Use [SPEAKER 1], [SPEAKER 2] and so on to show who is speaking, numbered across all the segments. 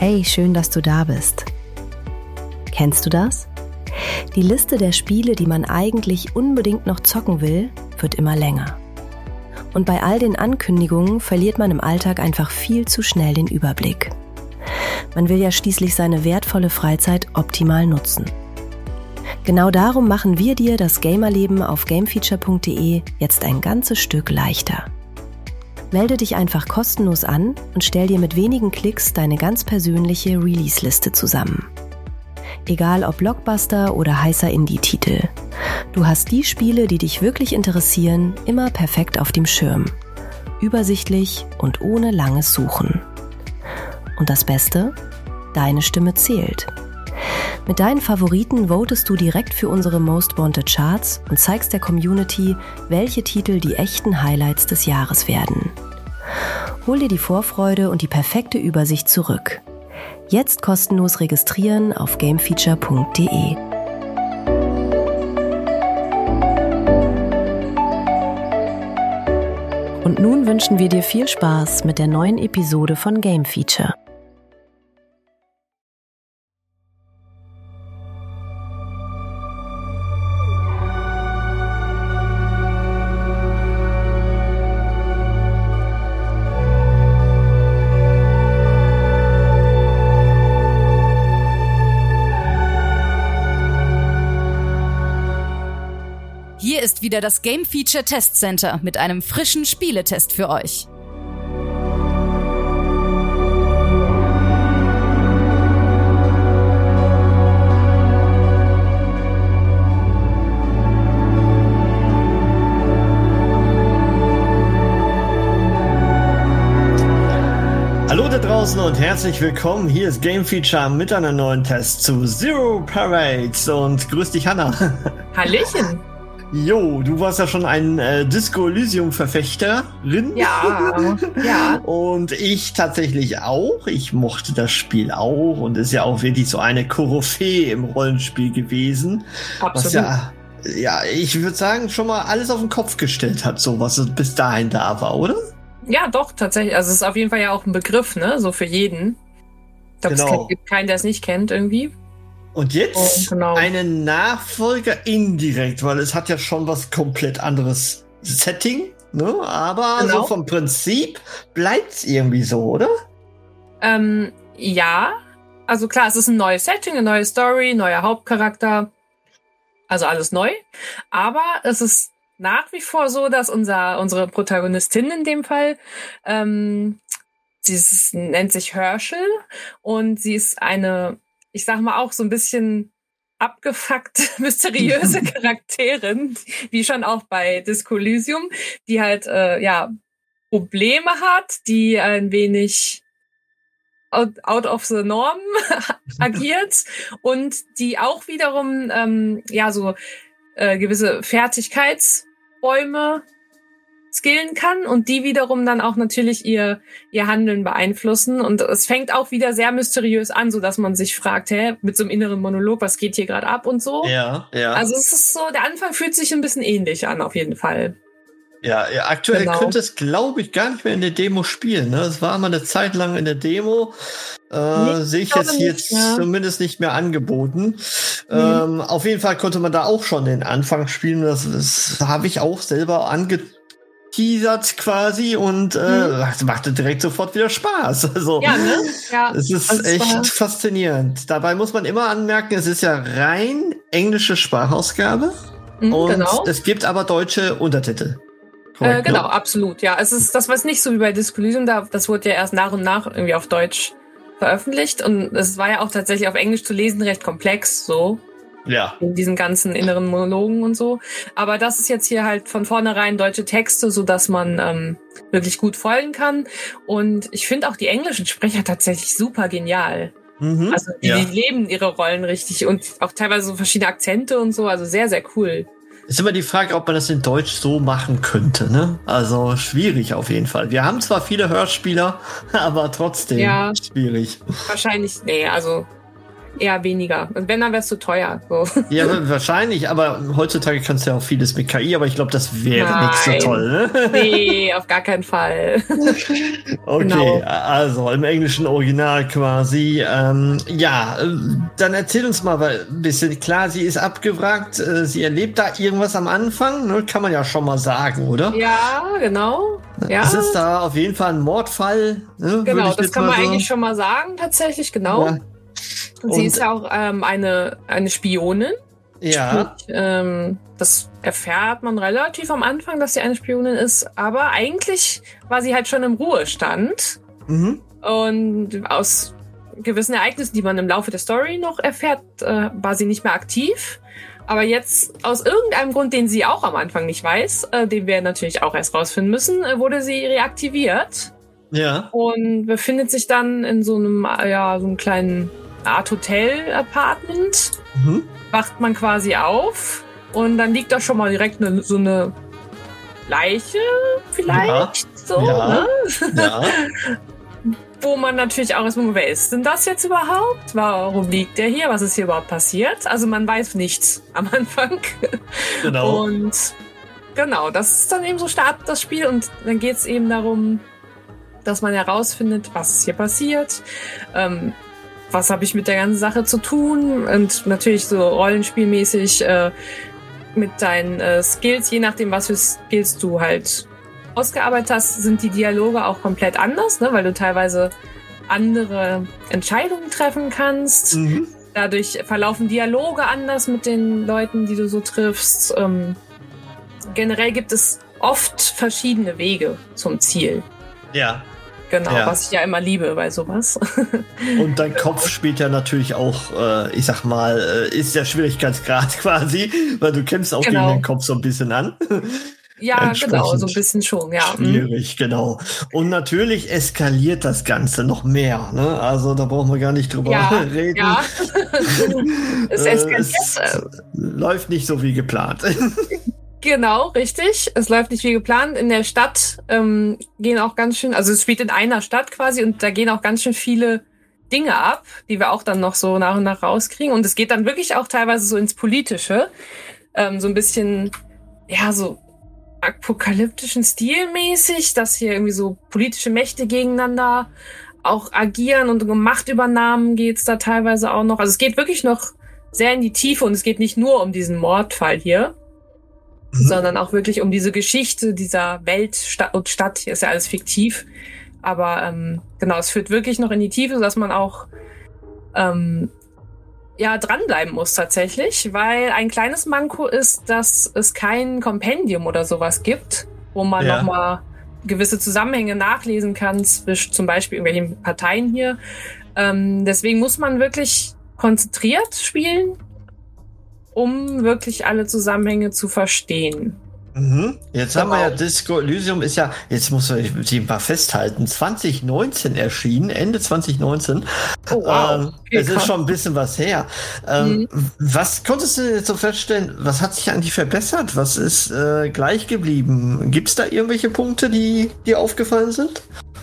[SPEAKER 1] Hey, schön, dass du da bist. Kennst du das? Die Liste der Spiele, die man eigentlich unbedingt noch zocken will, wird immer länger. Und bei all den Ankündigungen verliert man im Alltag einfach viel zu schnell den Überblick. Man will ja schließlich seine wertvolle Freizeit optimal nutzen. Genau darum machen wir dir das Gamerleben auf gamefeature.de jetzt ein ganzes Stück leichter. Melde dich einfach kostenlos an und stell dir mit wenigen Klicks deine ganz persönliche Release-Liste zusammen. Egal ob Blockbuster oder heißer Indie-Titel. Du hast die Spiele, die dich wirklich interessieren, immer perfekt auf dem Schirm. Übersichtlich und ohne langes Suchen. Und das Beste? Deine Stimme zählt. Mit deinen Favoriten votest du direkt für unsere Most Wanted Charts und zeigst der Community, welche Titel die echten Highlights des Jahres werden. Hol dir die Vorfreude und die perfekte Übersicht zurück. Jetzt kostenlos registrieren auf gamefeature.de. Und nun wünschen wir dir viel Spaß mit der neuen Episode von Game Feature.
[SPEAKER 2] Hier ist wieder das Game Feature Test Center mit einem frischen Spieletest für euch.
[SPEAKER 3] Hallo da draußen und herzlich willkommen. Hier ist Game Feature mit einem neuen Test zu Zero Parades und grüß dich, Hanna.
[SPEAKER 4] Hallöchen.
[SPEAKER 3] Jo, du warst ja schon ein Disco Elysium-Verfechterin.
[SPEAKER 4] Ja.
[SPEAKER 3] Und ich tatsächlich auch. Ich mochte das Spiel auch und ist ja auch wirklich so eine Koryphäe im Rollenspiel gewesen.
[SPEAKER 4] Absolut.
[SPEAKER 3] Was ja, ich würde sagen, schon mal alles auf den Kopf gestellt hat, so was bis dahin da war, oder?
[SPEAKER 4] Ja, doch, tatsächlich. Also es ist auf jeden Fall ja auch ein Begriff, ne? So für jeden. Ich glaube, Es gibt keinen, der es nicht kennt irgendwie.
[SPEAKER 3] Und jetzt einen Nachfolger indirekt, weil es hat ja schon was komplett anderes Setting, ne? Aber so vom Prinzip bleibt's irgendwie so, oder?
[SPEAKER 4] Ja, also klar, es ist ein neues Setting, eine neue Story, neuer Hauptcharakter, also alles neu. Aber es ist nach wie vor so, dass unsere Protagonistin in dem Fall, sie nennt sich Herschel und sie ist eine, ich sag mal, auch so ein bisschen abgefuckte, mysteriöse Charakterin, wie schon auch bei Disco Elysium, die halt, Probleme hat, die ein wenig out of the norm agiert und die auch wiederum, gewisse Fertigkeitsbäume skillen kann und die wiederum dann auch natürlich ihr Handeln beeinflussen. Und es fängt auch wieder sehr mysteriös an, so dass man sich fragt, mit so einem inneren Monolog, was geht hier gerade ab und so.
[SPEAKER 3] Ja.
[SPEAKER 4] Also es ist so, der Anfang fühlt sich ein bisschen ähnlich an, auf jeden Fall.
[SPEAKER 3] Ja, aktuell könnte es, glaube ich, gar nicht mehr in der Demo spielen. Ne? Es war mal eine Zeit lang in der Demo. Sehe ich jetzt hier zumindest nicht mehr angeboten. Auf jeden Fall konnte man da auch schon den Anfang spielen. Das habe ich auch selber angeteasert quasi und das machte direkt sofort wieder Spaß. Also,
[SPEAKER 4] ja, ne? Ja,
[SPEAKER 3] es ist echt faszinierend. Dabei muss man immer anmerken, es ist ja rein englische Sprachausgabe und es gibt aber deutsche Untertitel. Korrekt,
[SPEAKER 4] genau, absolut. Ja, es ist das, was nicht so wie bei Disco Elysium, das wurde ja erst nach und nach irgendwie auf Deutsch veröffentlicht und es war ja auch tatsächlich auf Englisch zu lesen recht komplex, so.
[SPEAKER 3] Ja.
[SPEAKER 4] In diesen ganzen inneren Monologen und so. Aber das ist jetzt hier halt von vornherein deutsche Texte, so dass man wirklich gut folgen kann. Und ich finde auch die englischen Sprecher tatsächlich super genial. Also die leben ihre Rollen richtig und auch teilweise so verschiedene Akzente und so. Also sehr, sehr cool.
[SPEAKER 3] Ist immer die Frage, ob man das in Deutsch so machen könnte, ne? Also schwierig auf jeden Fall. Wir haben zwar viele Hörspieler, aber trotzdem schwierig.
[SPEAKER 4] Wahrscheinlich, nee, also eher weniger. Und wenn, dann wäre es zu teuer. So.
[SPEAKER 3] Ja, wahrscheinlich, aber heutzutage kannst du ja auch vieles mit KI, aber ich glaube, das wäre nicht so toll, ne?
[SPEAKER 4] Nee, auf gar keinen Fall.
[SPEAKER 3] Okay, genau. Also im englischen Original quasi. Dann erzähl uns mal ein bisschen. Klar, sie ist abgewrackt, sie erlebt da irgendwas am Anfang, ne? Kann man ja schon mal sagen, oder?
[SPEAKER 4] Ja, genau. Ja.
[SPEAKER 3] Es ist da auf jeden Fall ein Mordfall. Ne?
[SPEAKER 4] Genau, das kann man eigentlich schon mal sagen, tatsächlich, genau. Ja. Sie ist ja auch eine Spionin.
[SPEAKER 3] Ja.
[SPEAKER 4] Und, das erfährt man relativ am Anfang, dass sie eine Spionin ist. Aber eigentlich war sie halt schon im Ruhestand. Mhm. Und aus gewissen Ereignissen, die man im Laufe der Story noch erfährt, war sie nicht mehr aktiv. Aber jetzt, aus irgendeinem Grund, den sie auch am Anfang nicht weiß, den wir natürlich auch erst rausfinden müssen, wurde sie reaktiviert.
[SPEAKER 3] Ja.
[SPEAKER 4] Und befindet sich dann in so einem kleinen Art Hotel-Apartment. Mhm. Wacht man quasi auf und dann liegt da schon mal direkt so eine Leiche vielleicht.
[SPEAKER 3] Ja.
[SPEAKER 4] So,
[SPEAKER 3] ja.
[SPEAKER 4] Ne?
[SPEAKER 3] Ja.
[SPEAKER 4] Wo man natürlich auch erstmal, wer ist denn das jetzt überhaupt? Warum liegt der hier? Was ist hier überhaupt passiert? Also man weiß nichts am Anfang.
[SPEAKER 3] Genau.
[SPEAKER 4] Und genau, das ist dann eben so startet das Spiel und dann geht es eben darum, dass man herausfindet, was ist hier passiert, was habe ich mit der ganzen Sache zu tun und natürlich so rollenspielmäßig mit deinen Skills, je nachdem, was für Skills du halt ausgearbeitet hast, sind die Dialoge auch komplett anders, ne? Weil du teilweise andere Entscheidungen treffen kannst. Mhm. Dadurch verlaufen Dialoge anders mit den Leuten, die du so triffst. Generell gibt es oft verschiedene Wege zum Ziel.
[SPEAKER 3] Ja.
[SPEAKER 4] Genau, was ich ja immer liebe bei sowas.
[SPEAKER 3] Und dein Kopf spielt ja natürlich auch, ich sag mal, ist der Schwierigkeitsgrad quasi, weil du kämpfst auch gegen den Kopf so ein bisschen an.
[SPEAKER 4] Ja, genau, so ein bisschen schon, ja.
[SPEAKER 3] Schwierig, genau. Und natürlich eskaliert das Ganze noch mehr, ne? Also da brauchen wir gar nicht drüber reden. Ja. Es eskaliert. Läuft nicht so wie geplant.
[SPEAKER 4] Genau, richtig. Es läuft nicht wie geplant. In der Stadt gehen auch ganz schön, also es spielt in einer Stadt quasi und da gehen auch ganz schön viele Dinge ab, die wir auch dann noch so nach und nach rauskriegen. Und es geht dann wirklich auch teilweise so ins Politische. So ein bisschen, so apokalyptischen Stil mäßig, dass hier irgendwie so politische Mächte gegeneinander auch agieren und um Machtübernahmen geht's da teilweise auch noch. Also es geht wirklich noch sehr in die Tiefe und es geht nicht nur um diesen Mordfall hier, sondern auch wirklich um diese Geschichte dieser Welt und Stadt. Hier ist ja alles fiktiv. Aber genau, es führt wirklich noch in die Tiefe, sodass man auch dranbleiben muss tatsächlich, weil ein kleines Manko ist, dass es kein Kompendium oder sowas gibt, wo man nochmal gewisse Zusammenhänge nachlesen kann, zum Beispiel irgendwelchen Parteien hier. Deswegen muss man wirklich konzentriert spielen, um wirklich alle Zusammenhänge zu verstehen.
[SPEAKER 3] Mhm. Jetzt haben wir ja Disco Elysium ist ja, jetzt muss ich sie mal festhalten, 2019 erschienen, Ende 2019.
[SPEAKER 4] Oh, wow.
[SPEAKER 3] Es ist schon ein bisschen was her. Was konntest du jetzt so feststellen, was hat sich eigentlich verbessert? Was ist gleich geblieben? Gibt es da irgendwelche Punkte, die dir aufgefallen sind?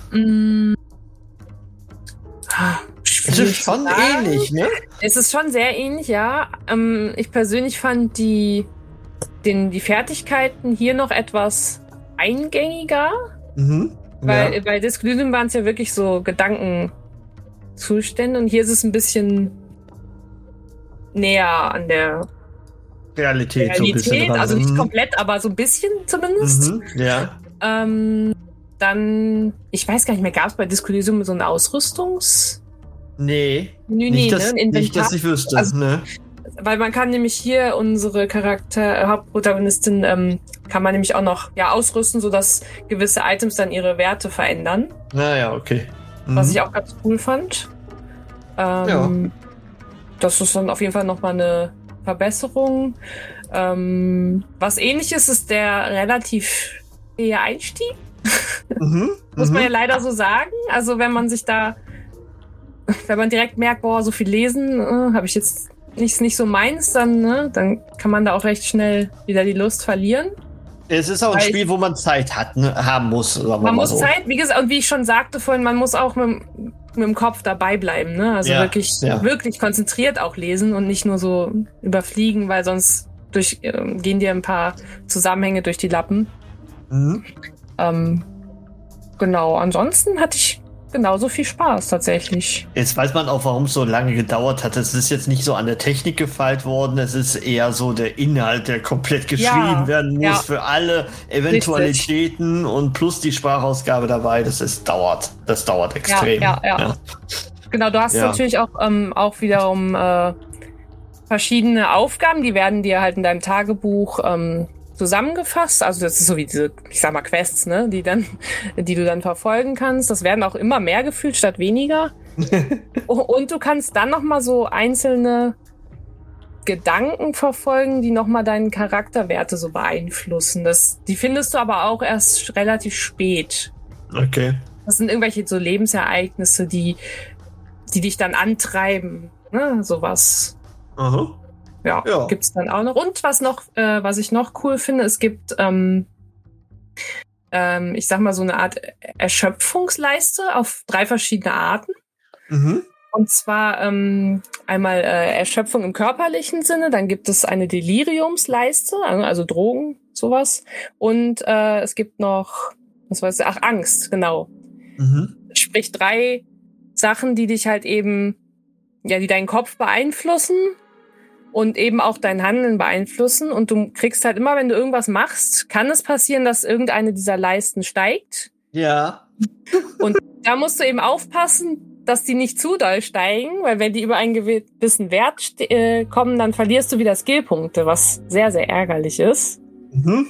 [SPEAKER 3] Es ist schon ähnlich, ne?
[SPEAKER 4] Es ist schon sehr ähnlich, ja. Ich persönlich fand die Fertigkeiten hier noch etwas eingängiger. Weil bei Disco Elysium waren es ja wirklich so Gedankenzustände und hier ist es ein bisschen näher an der
[SPEAKER 3] Realität so ein bisschen
[SPEAKER 4] also nicht komplett, aber so ein bisschen zumindest. Dann, ich weiß gar nicht mehr, gab es bei Disco Elysium so eine
[SPEAKER 3] nicht, dass ich wüsste. Also, ne?
[SPEAKER 4] Weil man kann nämlich hier unsere Hauptprotagonistin kann man nämlich auch noch ausrüsten, sodass gewisse Items dann ihre Werte verändern.
[SPEAKER 3] Naja, okay.
[SPEAKER 4] Was ich auch ganz cool fand. Das ist dann auf jeden Fall nochmal eine Verbesserung. Was ähnliches ist der relativ eher Einstieg. Muss man ja leider so sagen. Also wenn man direkt merkt, so viel lesen, habe ich jetzt nicht so meins, dann kann man da auch recht schnell wieder die Lust verlieren.
[SPEAKER 3] Es ist auch ein Spiel, wo man Zeit haben muss.
[SPEAKER 4] Man muss Zeit, wie gesagt, und wie ich schon sagte vorhin, man muss auch mit dem Kopf dabei bleiben, ne? Also wirklich konzentriert auch lesen und nicht nur so überfliegen, weil sonst gehen dir ein paar Zusammenhänge durch die Lappen. Mhm. Genau, ansonsten hatte ich genauso viel Spaß tatsächlich.
[SPEAKER 3] Jetzt weiß man auch, warum es so lange gedauert hat. Es ist jetzt nicht so an der Technik gefeilt worden, es ist eher so der Inhalt, der komplett geschrieben werden muss für alle Eventualitäten und plus die Sprachausgabe dabei. Das dauert extrem. Ja.
[SPEAKER 4] Genau, du hast natürlich auch wiederum verschiedene Aufgaben, die werden dir halt in deinem Tagebuch zusammengefasst, also das ist so wie diese, ich sag mal, Quests, ne, die du dann verfolgen kannst. Das werden auch immer mehr gefühlt statt weniger. Und du kannst dann nochmal so einzelne Gedanken verfolgen, die nochmal deinen Charakterwerte so beeinflussen. Die findest du aber auch erst relativ spät.
[SPEAKER 3] Okay.
[SPEAKER 4] Das sind irgendwelche so Lebensereignisse, die dich dann antreiben, ne, sowas.
[SPEAKER 3] Aha.
[SPEAKER 4] Ja, gibt's dann auch noch. Und was ich noch cool finde, es gibt, ich sag mal, so eine Art Erschöpfungsleiste auf 3 verschiedene Arten. Mhm. Und zwar einmal Erschöpfung im körperlichen Sinne, dann gibt es eine Deliriumsleiste, also Drogen, sowas. Und es gibt noch, Angst, genau. Mhm. Sprich 3 Sachen, die dich halt eben, die deinen Kopf beeinflussen. Und eben auch dein Handeln beeinflussen. Und du kriegst halt immer, wenn du irgendwas machst, kann es passieren, dass irgendeine dieser Leisten steigt.
[SPEAKER 3] Ja.
[SPEAKER 4] Und da musst du eben aufpassen, dass die nicht zu doll steigen, weil wenn die über einen gewissen Wert kommen, dann verlierst du wieder Skillpunkte, was sehr, sehr ärgerlich ist. Mhm.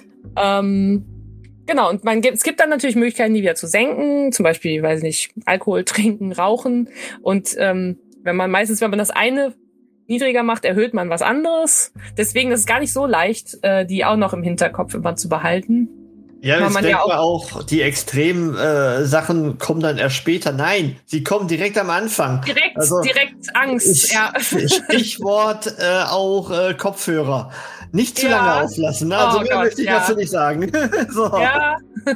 [SPEAKER 4] Genau, und es gibt dann natürlich Möglichkeiten, die wieder zu senken. Zum Beispiel, weiß nicht, Alkohol trinken, rauchen. Und wenn man das eine niedriger macht, erhöht man was anderes. Deswegen ist es gar nicht so leicht, die auch noch im Hinterkopf immer zu behalten.
[SPEAKER 3] Ja, ich denke auch, die extremen Sachen kommen dann erst später. Nein, sie kommen direkt am Anfang.
[SPEAKER 4] Direkt Angst,
[SPEAKER 3] Stichwort auch Kopfhörer. Nicht zu lange auflassen. Also mehr möchte ich dazu nicht sagen. So.
[SPEAKER 4] Ja.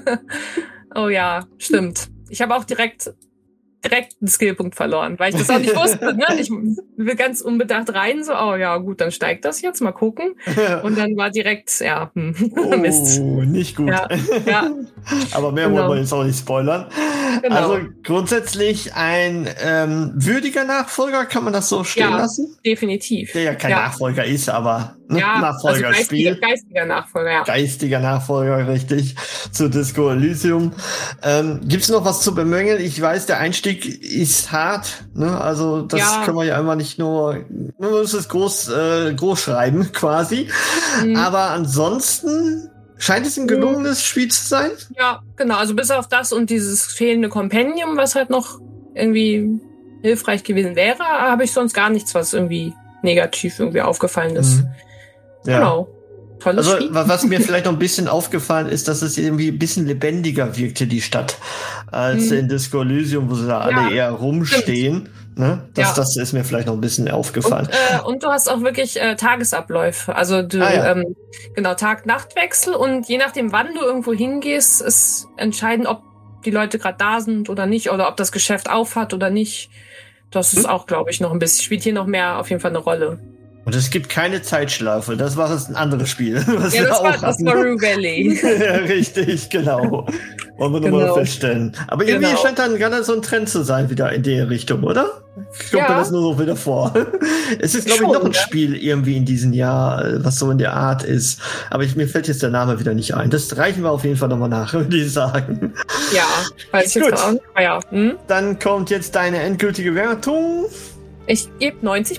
[SPEAKER 4] Oh ja, stimmt. Ich habe auch direkt einen Skillpunkt verloren, weil ich das auch nicht wusste. Ne? Ich will ganz unbedacht rein, so, oh ja, gut, dann steigt das jetzt, mal gucken. Und dann war direkt, Mist.
[SPEAKER 3] Nicht gut.
[SPEAKER 4] Ja.
[SPEAKER 3] Aber mehr wollen wir jetzt auch nicht spoilern. Genau. Also grundsätzlich ein würdiger Nachfolger, kann man das so stehen lassen?
[SPEAKER 4] Definitiv.
[SPEAKER 3] Der ja kein Nachfolger ist, aber Nachfolgerspiel.
[SPEAKER 4] Also geistiger Nachfolger, ja.
[SPEAKER 3] Geistiger Nachfolger, richtig, zu Disco Elysium. Gibt's noch was zu bemängeln? Ich weiß, der Einstieg ist hart, ne? Also das können wir ja einfach nicht nur muss es groß schreiben quasi. Mhm. Aber ansonsten scheint es ein gelungenes Spiel zu sein.
[SPEAKER 4] Ja, genau. Also bis auf das und dieses fehlende Kompendium, was halt noch irgendwie hilfreich gewesen wäre, habe ich sonst gar nichts, was irgendwie negativ irgendwie aufgefallen ist. Mhm.
[SPEAKER 3] Ja.
[SPEAKER 4] Genau. Tolles Spiel.
[SPEAKER 3] Was mir vielleicht noch ein bisschen aufgefallen ist, dass es irgendwie ein bisschen lebendiger wirkte, die Stadt, als in Disco Elysium, wo sie da alle eher rumstehen. Ne? Das ist mir vielleicht noch ein bisschen aufgefallen.
[SPEAKER 4] Und du hast auch wirklich Tagesabläufe. Also du Tag-Nacht-Wechsel und je nachdem, wann du irgendwo hingehst, ist entscheidend, ob die Leute gerade da sind oder nicht oder ob das Geschäft auf hat oder nicht. Das ist auch, glaube ich, noch ein bisschen, spielt hier noch mehr auf jeden Fall eine Rolle.
[SPEAKER 3] Und es gibt keine Zeitschleife. Das war ein anderes Spiel.
[SPEAKER 4] Das war Rue Valley.
[SPEAKER 3] Ja, richtig, genau. Wollen wir nochmal feststellen. Aber irgendwie scheint dann gerade so ein Trend zu sein, wieder in der Richtung, oder? Kommt mir das nur so wieder vor. Es ist, glaube ich, noch ein Spiel irgendwie in diesem Jahr, was so in der Art ist. Aber mir fällt jetzt der Name wieder nicht ein. Das reichen wir auf jeden Fall nochmal nach, würde ich sagen.
[SPEAKER 4] Ja, weiß ich jetzt auch nicht.
[SPEAKER 3] Dann kommt jetzt deine endgültige Wertung.
[SPEAKER 4] Ich gebe 90%.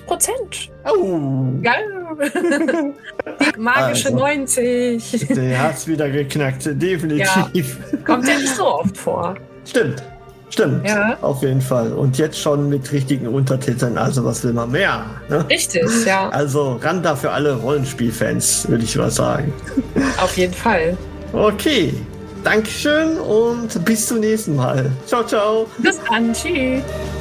[SPEAKER 3] Oh.
[SPEAKER 4] Geil. Die magische 90.
[SPEAKER 3] Der hat's wieder geknackt, definitiv.
[SPEAKER 4] Ja. Kommt ja nicht so oft vor.
[SPEAKER 3] Stimmt. Ja. Auf jeden Fall. Und jetzt schon mit richtigen Untertiteln, also was will man mehr? Ne?
[SPEAKER 4] Richtig, ja.
[SPEAKER 3] Also ran da für alle Rollenspielfans, würde ich mal sagen.
[SPEAKER 4] Auf jeden Fall.
[SPEAKER 3] Okay. Dankeschön und bis zum nächsten Mal. Ciao, ciao.
[SPEAKER 4] Bis dann. Tschüss.